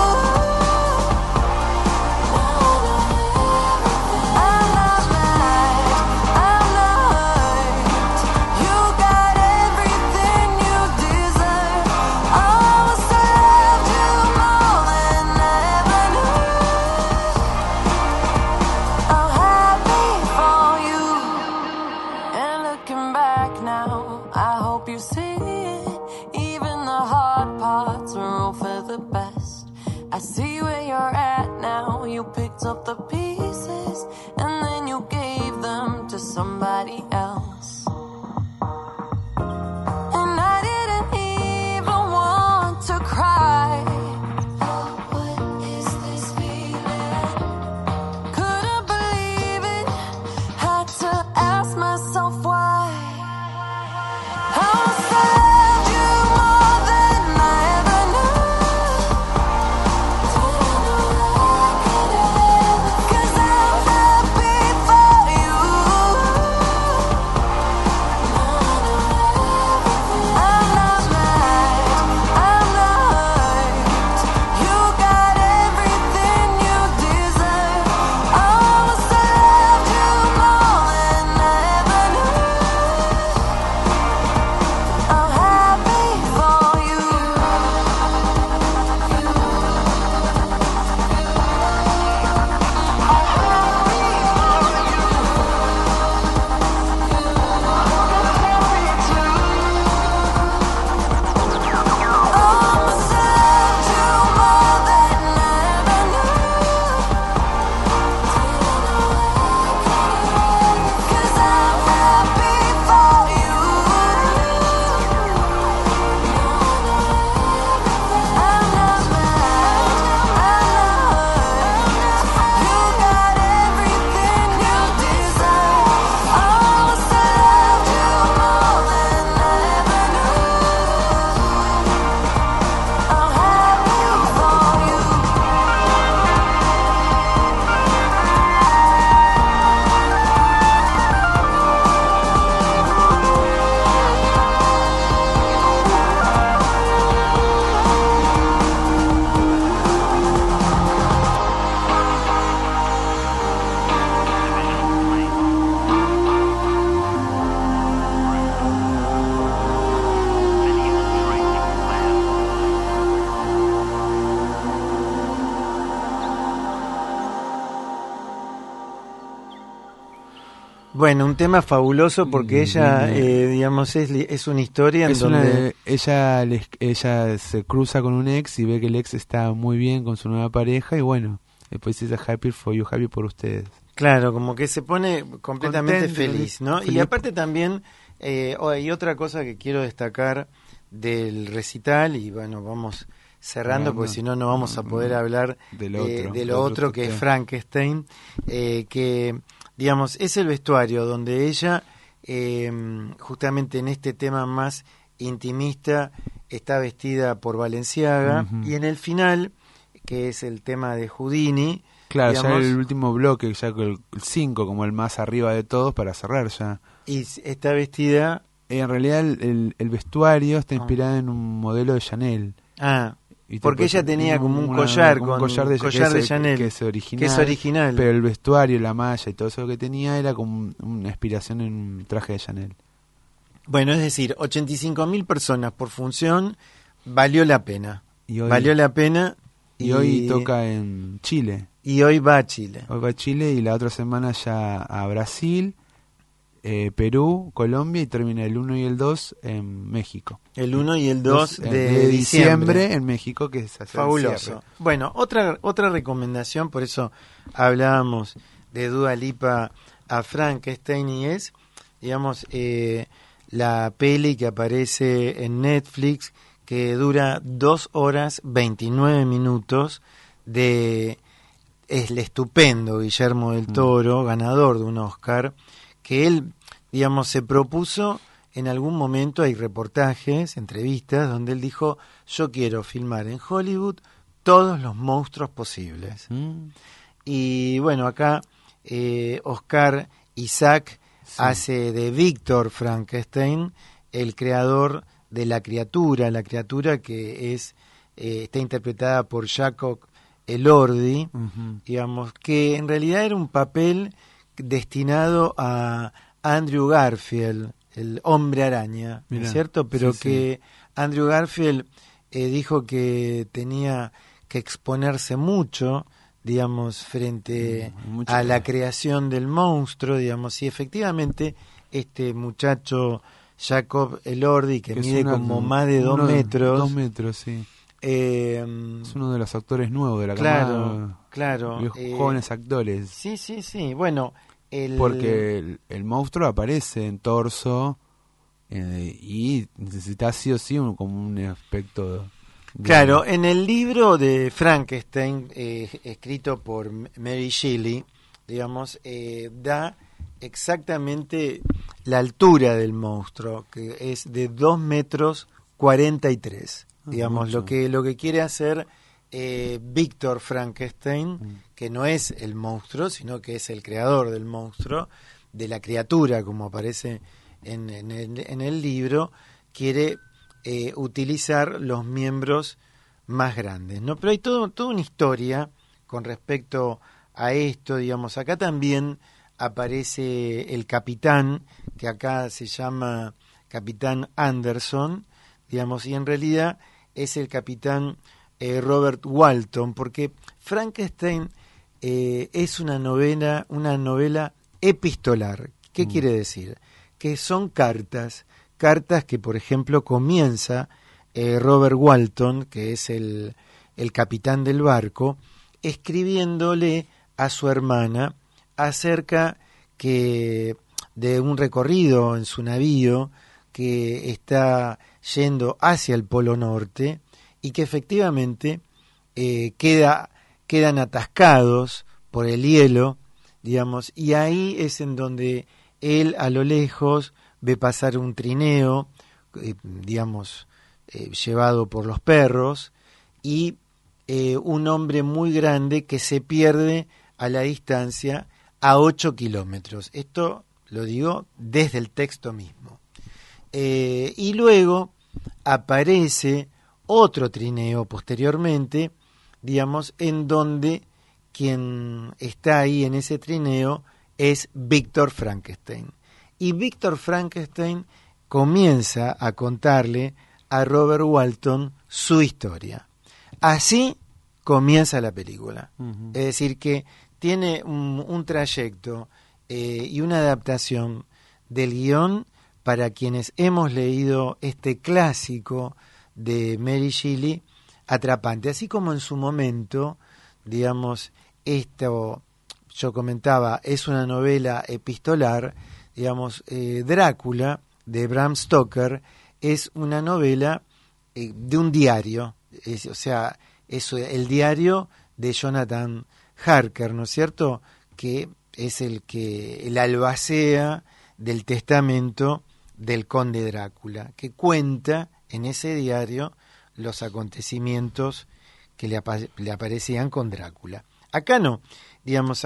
Speaker 4: I'm not mad, I'm not hurt. You got everything you deserve. I must have loved you more than I ever knew. I'm happy for you. And looking back now, I hope you see it. Even the hard parts are all for the best. I see where you're at now. You picked up the pieces and then you gave them to somebody else. And I didn't even want to cry. What is this feeling? Couldn't believe it, had to ask myself why. I must have loved you more than I ever knew. Didn't know I could, 'cause I'm happy for you.
Speaker 2: Bueno, un tema fabuloso porque ella, digamos, es una historia en donde...
Speaker 3: ella se cruza con un ex y ve que el ex está muy bien con su nueva pareja y bueno, después dice happy for you, happy por ustedes.
Speaker 2: Claro, como que se pone completamente feliz, ¿no?
Speaker 3: Feliz.
Speaker 2: Y aparte también hay otra cosa que quiero destacar del recital, y bueno, vamos cerrando porque si no, no vamos a poder hablar de lo otro que es Frankenstein, que, digamos, es el vestuario donde ella, justamente en este tema más intimista, está vestida por Balenciaga, y en el final, que es el tema de Houdini,
Speaker 3: claro,
Speaker 2: digamos,
Speaker 3: ya el último bloque, ya el 5 como el más arriba de todos para cerrar ya.
Speaker 2: Y está vestida...
Speaker 3: En realidad el vestuario está inspirado en un modelo de Chanel.
Speaker 2: Porque ella tenía como un collar de Chanel,
Speaker 3: que es original, pero el vestuario, la malla y todo eso que tenía era como una inspiración en un traje de Chanel.
Speaker 2: Bueno, es decir, 85.000 personas por función, valió la pena.
Speaker 3: Y hoy toca en Chile.
Speaker 2: Y hoy va a Chile.
Speaker 3: Hoy va a Chile y la otra semana ya a Brasil, Perú, Colombia y termina el 1 y el 2 en México.
Speaker 2: El 1 y el 2 de diciembre
Speaker 3: en México, que es
Speaker 2: fabuloso. Bueno, otra recomendación, por eso hablábamos de Dua Lipa a Frankenstein, y es, digamos, la peli que aparece en Netflix, que dura 2 horas 29 minutos, de el estupendo Guillermo del Toro, ganador de un Oscar, que él, digamos, se propuso en algún momento. Hay reportajes, entrevistas, donde él dijo: yo quiero filmar en Hollywood todos los monstruos posibles. Y bueno, acá Oscar Isaac hace de Víctor Frankenstein, el creador de la criatura que es está interpretada por Jacob Elordi, digamos, que en realidad era un papel destinado a Andrew Garfield, el hombre araña, ¿no es cierto? Pero que Andrew Garfield dijo que tenía que exponerse mucho, digamos, frente a la creación del monstruo, digamos, y efectivamente este muchacho Jacob Elordi, que mide como más de 2 metros.
Speaker 3: 2 metros, sí. Es uno de los actores nuevos de la camada.
Speaker 2: Claro.
Speaker 3: Los jóvenes actores.
Speaker 2: Sí. Bueno,
Speaker 3: porque el monstruo aparece en torso y necesita sí o sí como un aspecto...
Speaker 2: Claro, en el libro de Frankenstein, escrito por Mary Shelley, digamos, da exactamente la altura del monstruo, que es de 2 metros 43. Digamos, lo que quiere hacer Víctor Frankenstein, que no es el monstruo, sino que es el creador del monstruo, de la criatura, como aparece en el libro, quiere utilizar los miembros más grandes, ¿no? Pero hay toda una historia con respecto a esto, digamos. Acá también aparece el capitán, que acá se llama Capitán Anderson, digamos, y en realidad es el capitán Robert Walton, porque Frankenstein es una novela epistolar. ¿Qué quiere decir? Que son cartas que, por ejemplo, comienza Robert Walton, que es el capitán del barco, escribiéndole a su hermana acerca de un recorrido en su navío que está yendo hacia el Polo Norte y que efectivamente quedan atascados por el hielo, digamos, y ahí es en donde él a lo lejos ve pasar un trineo, digamos, llevado por los perros, y un hombre muy grande que se pierde a la distancia a 8 kilómetros. Esto lo digo desde el texto mismo. Y luego aparece otro trineo posteriormente, digamos, en donde quien está ahí en ese trineo es Víctor Frankenstein. Y Víctor Frankenstein comienza a contarle a Robert Walton su historia. Así comienza la película. Es decir, que tiene un trayecto y una adaptación del guión para quienes hemos leído este clásico de Mary Shelley, atrapante. Así como en su momento, digamos, esto, yo comentaba, es una novela epistolar, digamos, Drácula, de Bram Stoker, es una novela de un diario, o sea, es el diario de Jonathan Harker, ¿no es cierto?, que es el albacea del testamento del conde Drácula, que cuenta en ese diario los acontecimientos que le aparecían con Drácula. Acá no, digamos,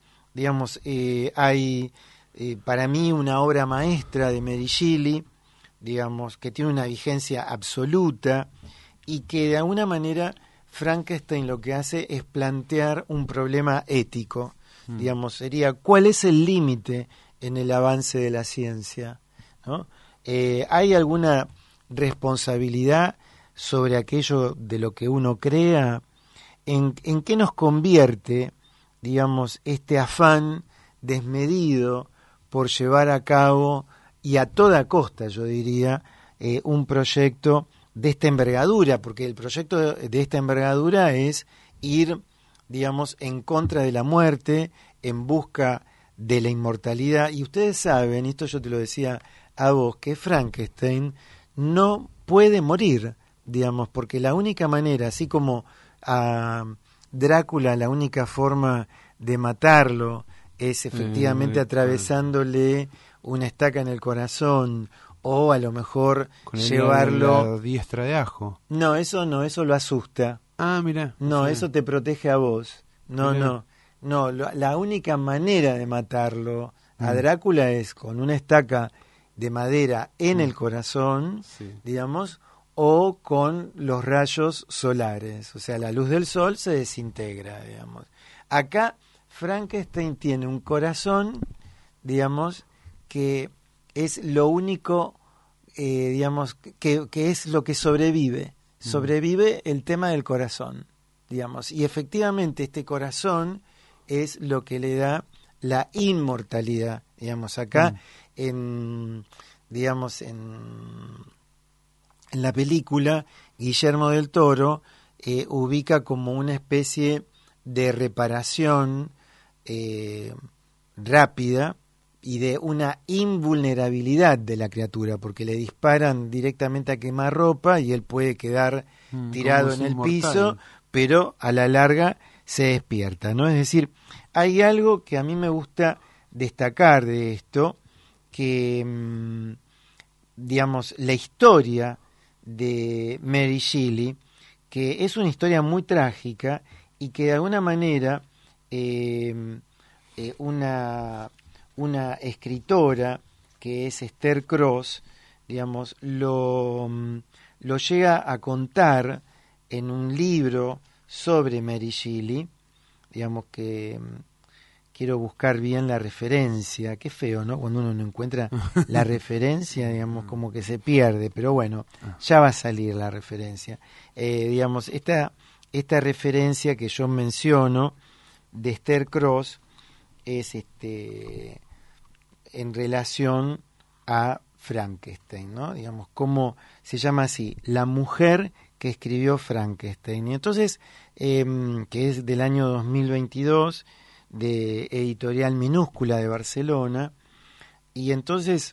Speaker 2: hay para mí una obra maestra de Mary Shelley, digamos, que tiene una vigencia absoluta y que de alguna manera Frankenstein lo que hace es plantear un problema ético, digamos, sería ¿cuál es el límite en el avance de la ciencia? ¿No? ¿Hay alguna responsabilidad sobre aquello de lo que uno crea? ¿En qué nos convierte, digamos, este afán desmedido por llevar a cabo, y a toda costa, yo diría, un proyecto de esta envergadura? Porque el proyecto de esta envergadura es ir, digamos, en contra de la muerte, en busca de la inmortalidad. Y ustedes saben, esto yo te lo decía a vos, que Frankenstein no puede morir, digamos, porque la única manera, así como a Drácula la única forma de matarlo es efectivamente atravesándole una estaca en el corazón, o a lo mejor
Speaker 3: con
Speaker 2: llevarlo...
Speaker 3: la diestra de ajo.
Speaker 2: No, eso lo asusta.
Speaker 3: Ah, mira.
Speaker 2: No, eso te protege a vos. No,
Speaker 3: mirá.
Speaker 2: no, la única manera de matarlo a Drácula es con una estaca de madera en el corazón, digamos, o con los rayos solares. O sea, la luz del sol se desintegra, digamos. Acá Frankenstein tiene un corazón, digamos, que es lo único, digamos, que es lo que sobrevive. Sobrevive el tema del corazón, digamos. Y efectivamente este corazón es lo que le da la inmortalidad, digamos. Acá, digamos, en la película, Guillermo del Toro ubica como una especie de reparación rápida y de una invulnerabilidad de la criatura, porque le disparan directamente a quemarropa y él puede quedar tirado en el piso, pero a la larga se despierta, ¿no? Es decir, hay algo que a mí me gusta destacar de esto, que, digamos, la historia de Mary Shelley, que es una historia muy trágica y que de alguna manera una escritora que es Esther Cross, digamos, lo llega a contar en un libro sobre Mary Shelley, digamos, que quiero buscar bien la referencia. Qué feo, ¿no? Cuando uno no encuentra la referencia, digamos, como que se pierde, pero bueno, ya va a salir la referencia. Digamos, esta referencia que yo menciono de Esther Cross es en relación a Frankenstein, ¿no? Digamos, cómo se llama así, la mujer que escribió Frankenstein. Y entonces, que es del año 2022, de Editorial Minúscula de Barcelona, y entonces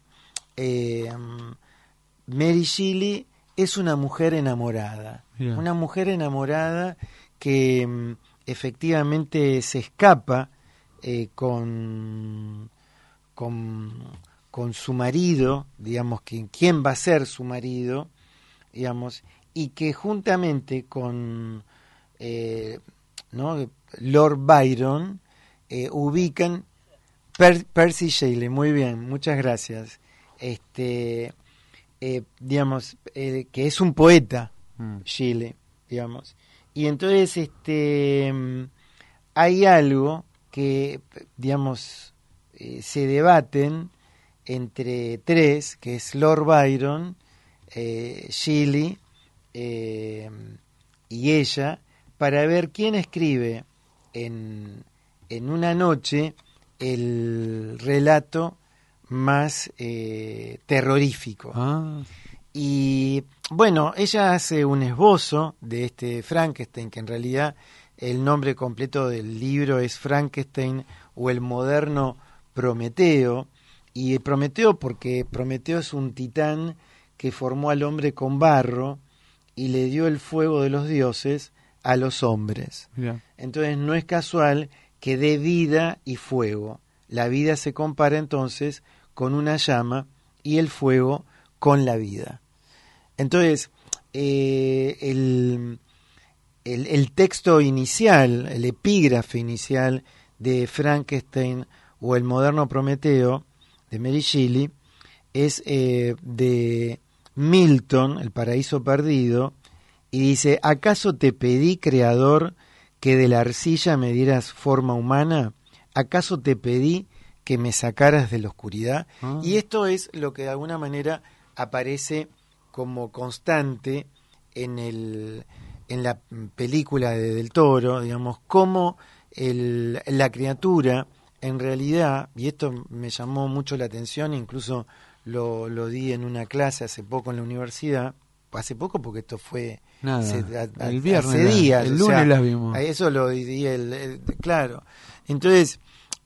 Speaker 2: Mary Shelley es una mujer enamorada, una mujer enamorada que efectivamente se escapa con su marido, digamos, quién va a ser su marido, digamos, y que juntamente con ¿no? Lord Byron ubican Percy Shelley, muy bien, muchas gracias, digamos, que es un poeta, Shelley, digamos, y entonces hay algo que, digamos, se debaten entre tres, que es Lord Byron, Shelley y ella, para ver quién escribe en una noche el relato más terrorífico. Y bueno, ella hace un esbozo de este Frankenstein, que en realidad el nombre completo del libro es Frankenstein o el moderno Prometeo, y Prometeo porque Prometeo es un titán que formó al hombre con barro y le dio el fuego de los dioses a los hombres.
Speaker 3: Mirá.
Speaker 2: Entonces no es casual que dé vida y fuego. La vida se compara entonces con una llama y el fuego con la vida. Entonces, el texto inicial, el epígrafe inicial de Frankenstein o el moderno Prometeo de Mary Shelley es de Milton, El paraíso perdido, y dice: ¿acaso te pedí, creador, que de la arcilla me dieras forma humana? ¿Acaso te pedí que me sacaras de la oscuridad? Y esto es lo que de alguna manera aparece como constante en la película de Del Toro, digamos, cómo la criatura en realidad, y esto me llamó mucho la atención, incluso lo di en una clase hace poco en la universidad, hace poco porque esto fue
Speaker 3: el viernes,
Speaker 2: hace días,
Speaker 3: el lunes las vimos.
Speaker 2: Eso lo di, claro. Entonces,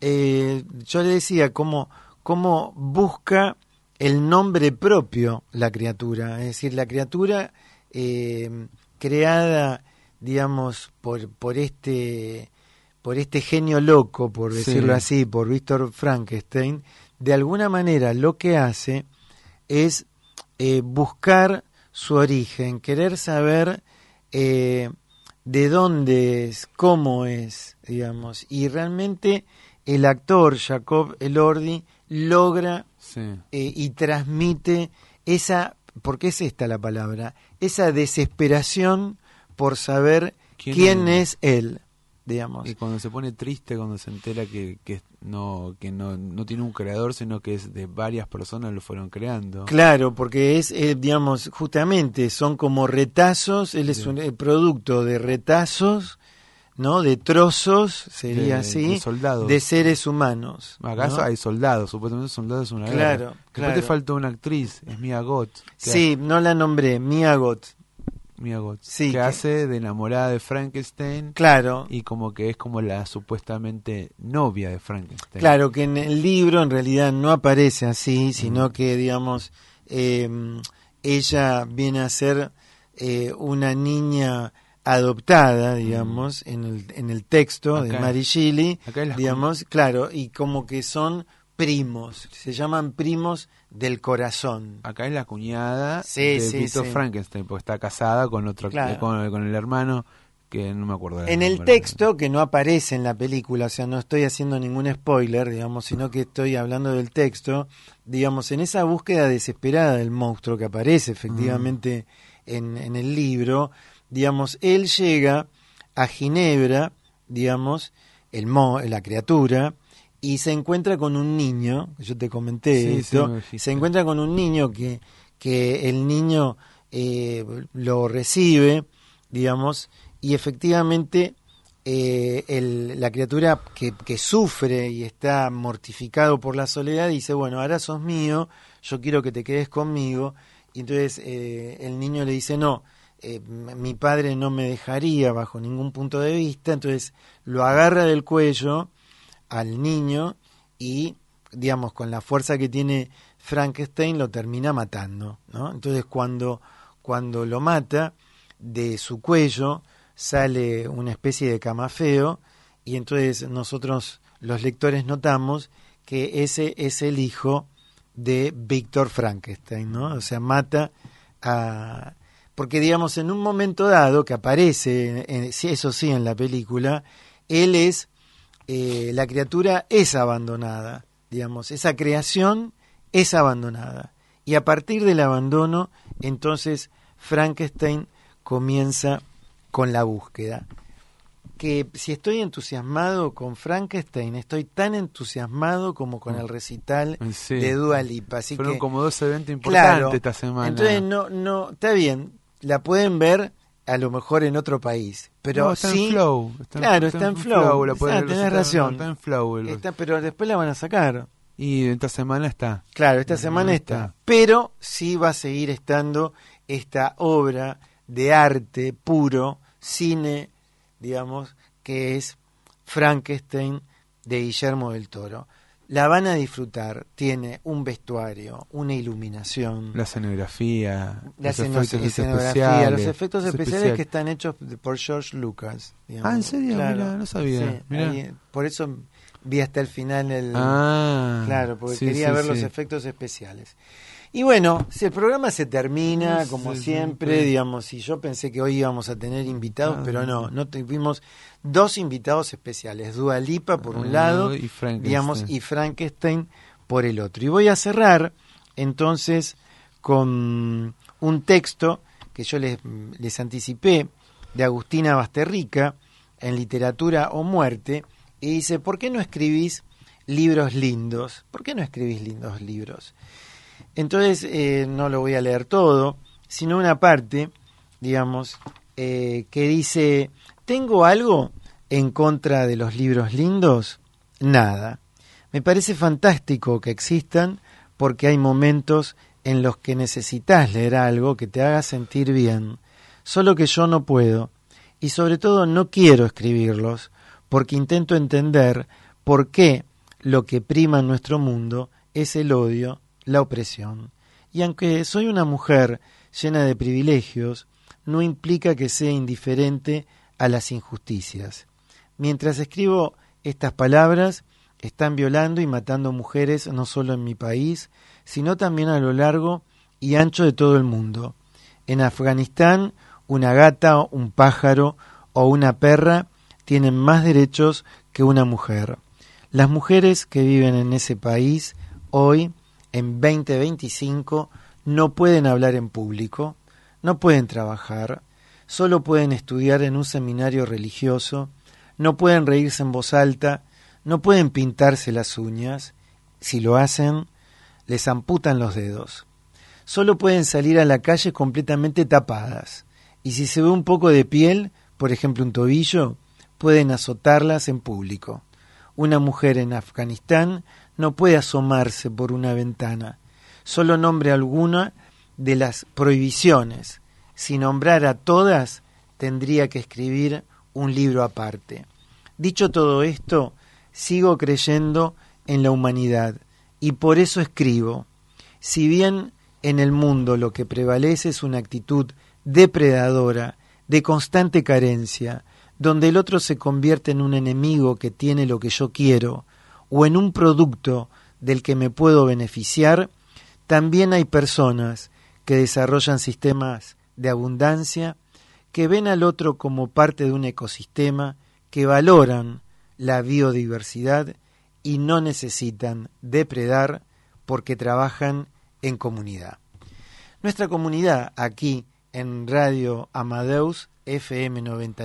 Speaker 2: yo le decía cómo busca el nombre propio la criatura, es decir, la criatura creada, digamos, por este genio loco, por decirlo así, por Víctor Frankenstein, de alguna manera lo que hace es buscar su origen, querer saber de dónde es, cómo es, digamos, y realmente el actor Jacob Elordi logra y transmite esa, porque es esta la palabra, esa desesperación por saber quién es él, digamos.
Speaker 3: Y cuando se pone triste, cuando se entera que no tiene un creador, sino que es de varias personas lo fueron creando.
Speaker 2: Claro, porque es, digamos, justamente son como retazos, él es el producto de retazos, ¿no? De trozos, sería así,
Speaker 3: de soldados,
Speaker 2: de seres humanos.
Speaker 3: ¿Acaso? ¿No? Hay soldados, supuestamente soldados es una guerra.
Speaker 2: Claro.
Speaker 3: Después te falta una actriz, es Mia Goth.
Speaker 2: Sí, no la nombré, Mia Goth. Sí,
Speaker 3: que hace de enamorada de Frankenstein.
Speaker 2: Claro.
Speaker 3: Y como que es como la supuestamente novia de Frankenstein.
Speaker 2: Claro, que en el libro en realidad no aparece así, sino que, digamos, ella viene a ser una niña adoptada, digamos, en el texto de Mary Shelley, digamos, claro, y como que son primos, se llaman primos del corazón.
Speaker 3: Acá es la cuñada de Víctor Frankenstein, porque está casada con otro, con el hermano, que no me acuerdo.
Speaker 2: En el texto, que no aparece en la película, o sea, no estoy haciendo ningún spoiler, digamos, sino que estoy hablando del texto, digamos, en esa búsqueda desesperada del monstruo que aparece efectivamente en el libro, digamos, él llega a Ginebra, digamos, la criatura, y se encuentra con un niño, yo te comenté esto, se encuentra con un niño que el niño lo recibe, digamos, y efectivamente la criatura que sufre y está mortificado por la soledad dice, bueno, ahora sos mío, yo quiero que te quedes conmigo, y entonces el niño le dice, no, mi padre no me dejaría bajo ningún punto de vista, entonces lo agarra del cuello al niño y, digamos, con la fuerza que tiene Frankenstein lo termina matando, ¿no? Entonces cuando lo mata, de su cuello sale una especie de camafeo y entonces nosotros los lectores notamos que ese es el hijo de Víctor Frankenstein, ¿no? O sea, mata a... Porque, digamos, en un momento dado que aparece, eso sí, en la película, él es... la criatura es abandonada, digamos, esa creación es abandonada. Y a partir del abandono, entonces Frankenstein comienza con la búsqueda. Que si estoy entusiasmado con Frankenstein, estoy tan entusiasmado como con el recital de Dua Lipa. Así
Speaker 3: fueron
Speaker 2: que,
Speaker 3: como dos eventos importantes, claro, esta semana.
Speaker 2: Entonces, no, está bien, la pueden ver a lo mejor en otro país, pero
Speaker 3: no, está
Speaker 2: sí,
Speaker 3: en Flow.
Speaker 2: Está en Flow. Tenés razón.
Speaker 3: Está en Flow.
Speaker 2: Pero después la van a sacar.
Speaker 3: Y esta semana está.
Speaker 2: Claro, esta semana está. Pero sí va a seguir estando esta obra de arte puro, cine, digamos, que es Frankenstein de Guillermo del Toro. La van a disfrutar, tiene un vestuario, una iluminación,
Speaker 3: la escenografía,
Speaker 2: los efectos especiales que están hechos por George Lucas. Digamos.
Speaker 3: ¿En serio?
Speaker 2: Claro.
Speaker 3: Mirá, no sabía.
Speaker 2: Sí, ahí, por eso vi hasta el final claro, porque quería ver los efectos especiales. Y bueno, si el programa se termina, como siempre, digamos, y yo pensé que hoy íbamos a tener invitados, pero no tuvimos 2 invitados especiales, Dua Lipa por un lado, y Frankenstein por el otro. Y voy a cerrar entonces con un texto que yo les anticipé de Agustina Basterrica en Literatura o Muerte, y dice: ¿por qué no escribís libros lindos? ¿Por qué no escribís lindos libros? Entonces, no lo voy a leer todo, sino una parte, digamos, que dice: ¿tengo algo en contra de los libros lindos? Nada. Me parece fantástico que existan, porque hay momentos en los que necesitas leer algo que te haga sentir bien, solo que yo no puedo, y sobre todo no quiero escribirlos, porque intento entender por qué lo que prima en nuestro mundo es el odio, la opresión. Y aunque soy una mujer llena de privilegios, no implica que sea indiferente a las injusticias. Mientras escribo estas palabras, están violando y matando mujeres no solo en mi país, sino también a lo largo y ancho de todo el mundo. En Afganistán, una gata, un pájaro o una perra tienen más derechos que una mujer. Las mujeres que viven en ese país hoy, en 2025, no pueden hablar en público, no pueden trabajar, solo pueden estudiar en un seminario religioso, no pueden reírse en voz alta, no pueden pintarse las uñas. Si lo hacen, les amputan los dedos. Solo pueden salir a la calle completamente tapadas, y si se ve un poco de piel, por ejemplo un tobillo, pueden azotarlas en público. Una mujer en Afganistán no puede asomarse por una ventana. Solo nombre alguna de las prohibiciones. Si nombrara todas, tendría que escribir un libro aparte. Dicho todo esto, sigo creyendo en la humanidad y por eso escribo. Si bien en el mundo lo que prevalece es una actitud depredadora, de constante carencia, donde el otro se convierte en un enemigo que tiene lo que yo quiero, o en un producto del que me puedo beneficiar, también hay personas que desarrollan sistemas de abundancia, que ven al otro como parte de un ecosistema, que valoran la biodiversidad y no necesitan depredar porque trabajan en comunidad. Nuestra comunidad aquí en Radio Amadeus FM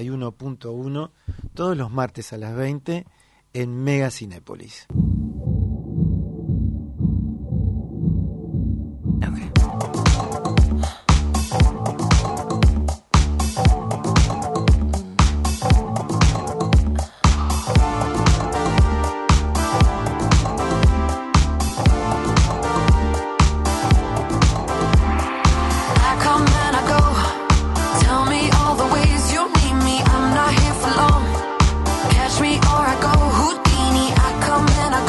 Speaker 2: 91.1, todos los martes a las 20 en Mega Cinépolis.
Speaker 4: Catch me or I go Houdini. I come and I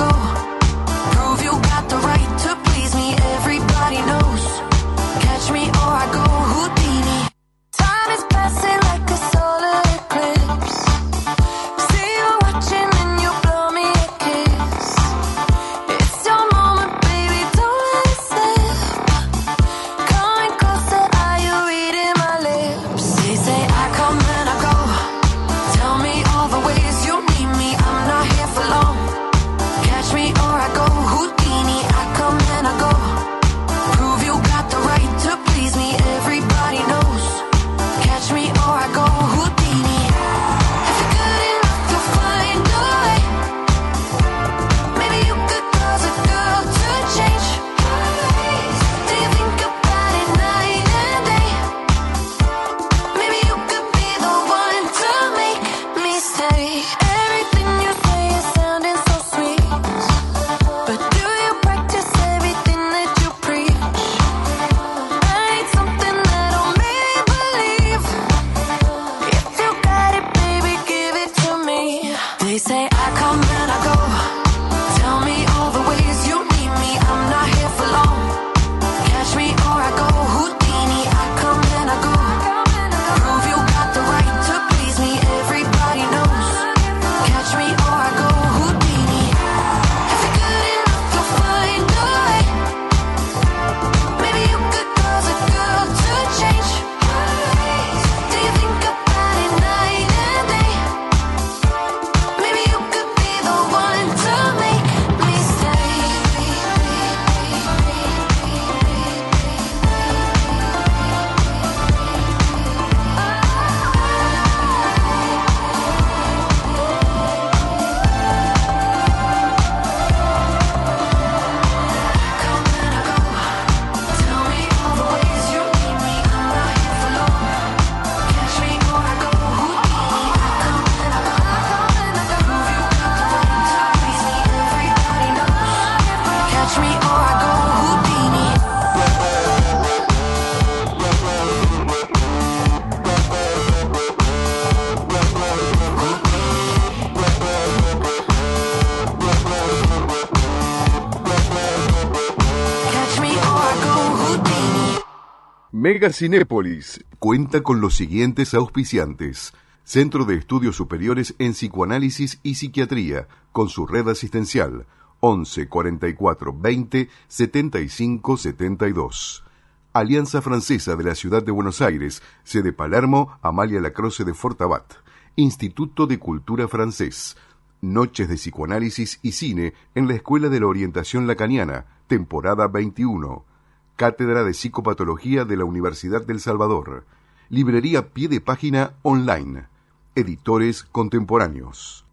Speaker 1: Mega Cinépolis cuenta con los siguientes auspiciantes: Centro de Estudios Superiores en Psicoanálisis y Psiquiatría, con su red asistencial 11 44 20 75 72. Alianza Francesa de la Ciudad de Buenos Aires, sede Palermo, Amalia Lacroze de Fortabat. Instituto de Cultura Francés. Noches de Psicoanálisis y Cine en la Escuela de la Orientación Lacaniana, temporada 21. Cátedra de Psicopatología de la Universidad del Salvador. Librería Pie de Página online. Editores contemporáneos.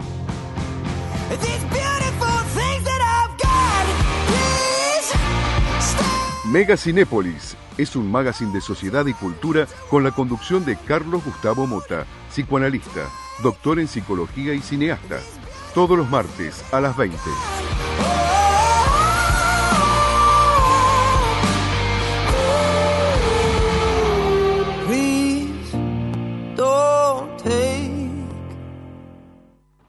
Speaker 1: Mega Cinépolis es un magazine de sociedad y cultura con la conducción de Carlos Gustavo Mota, psicoanalista, doctor en psicología y cineasta. Todos los martes a las 20.